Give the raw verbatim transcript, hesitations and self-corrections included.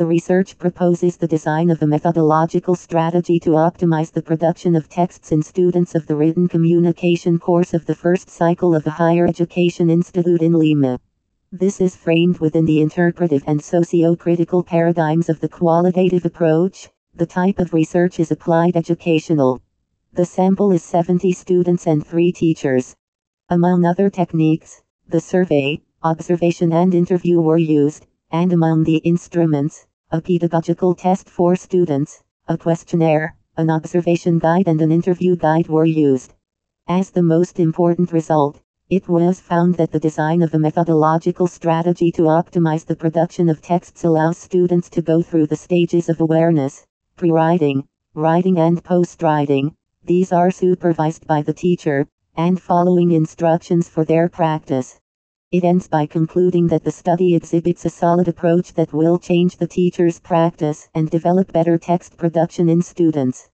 The research proposes the design of a methodological strategy to optimize the production of texts in students of the written communication course of the first cycle of a higher education institute in Lima. This is framed within the interpretive and socio-critical paradigms of the qualitative approach. The type of research is applied educational. The sample is seventy students and three teachers. Among other techniques, the survey, observation and interview were used, and among the instruments, a pedagogical test for students, a questionnaire, an observation guide and an interview guide were used. As the most important result, it was found that the design of a methodological strategy to optimize the production of texts allows students to go through the stages of awareness, pre-writing, writing and post-writing. These are supervised by the teacher, and following instructions for their practice. It ends by concluding that the study exhibits a solid approach that will change the teacher's practice and develop better text production in students.